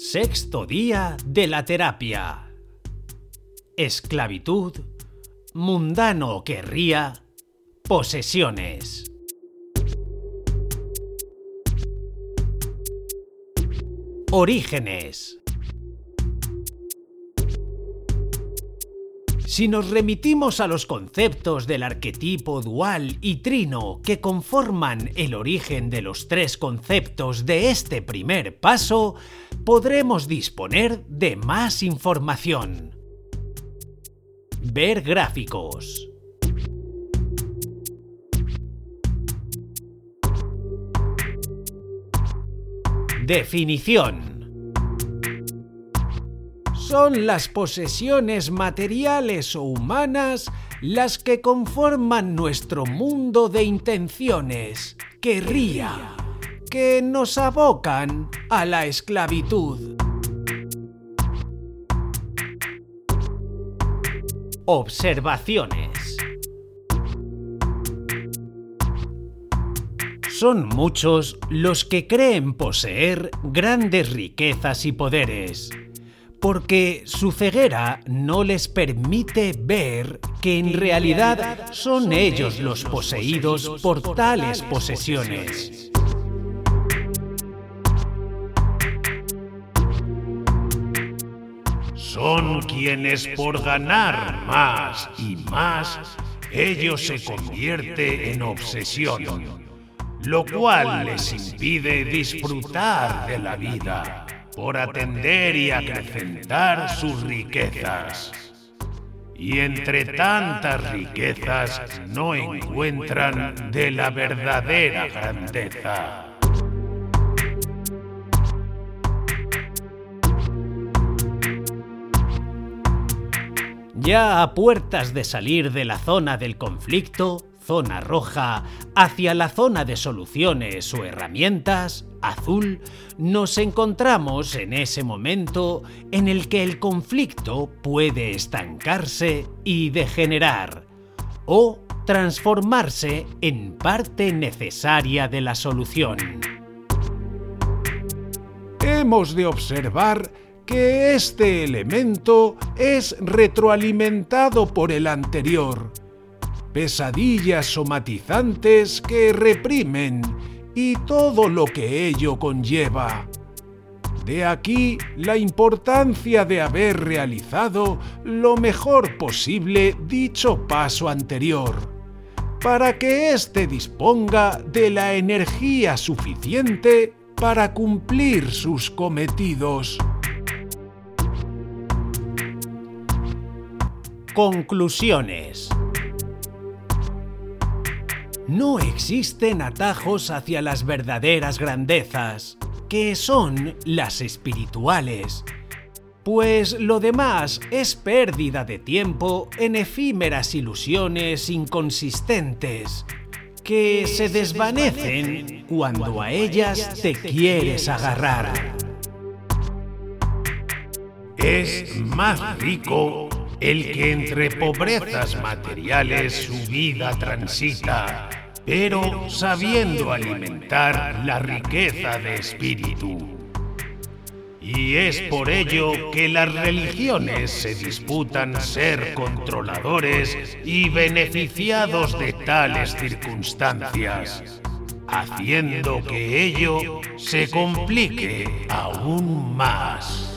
Sexto día de la terapia. Esclavitud, mundano querría, posesiones. Orígenes. Si nos remitimos a los conceptos del arquetipo dual y trino que conforman el origen de los tres conceptos de este primer paso, podremos disponer de más información. Ver gráficos. Definición. Son las posesiones materiales o humanas las que conforman nuestro mundo de intenciones, querría, que nos abocan a la esclavitud. Observaciones. Son muchos los que creen poseer grandes riquezas y poderes, porque su ceguera no les permite ver que en realidad son ellos los poseídos por tales posesiones. Son quienes por ganar más y más, ellos se convierte en obsesión, lo cual les impide disfrutar de la vida por atender y acrecentar sus riquezas. Y entre tantas riquezas no encuentran de la verdadera grandeza. Ya a puertas de salir de la zona del conflicto, zona roja, hacia la zona de soluciones o herramientas, azul, nos encontramos en ese momento en el que el conflicto puede estancarse y degenerar, o transformarse en parte necesaria de la solución. Hemos de observar que este elemento es retroalimentado por el anterior. Pesadillas somatizantes que reprimen y todo lo que ello conlleva. De aquí la importancia de haber realizado lo mejor posible dicho paso anterior, para que éste disponga de la energía suficiente para cumplir sus cometidos. Conclusiones. No existen atajos hacia las verdaderas grandezas, que son las espirituales, pues lo demás es pérdida de tiempo en efímeras ilusiones inconsistentes, que se desvanecen cuando a ellas te quieres agarrar. Es más rico el que entre pobrezas materiales su vida transita, pero sabiendo alimentar la riqueza de espíritu. Y es por ello que las religiones se disputan ser controladores y beneficiados de tales circunstancias, haciendo que ello se complique aún más.